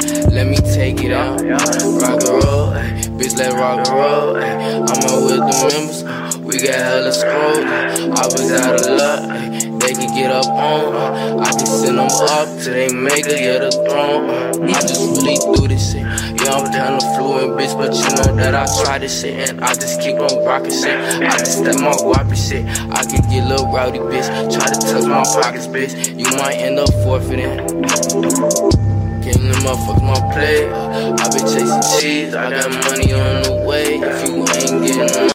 Let me take it out. Rock and roll, ay. Bitch, let rock and roll. Ay. I'm out with the members. We got hella scroll. I was out of luck. Ay. They can get up on. I can send them up till they make it get a throne. I just really do this shit. Yeah, I'm kinda fluent, bitch, but you know that I try this shit and I just keep on rocking shit. I just step my guapi shit. I can get a little rowdy, bitch. Try to touch my pockets, bitch. You might end up forfeiting. Getting the motherfuckers my play. I been chasing cheese. I got money on the way. If you ain't getting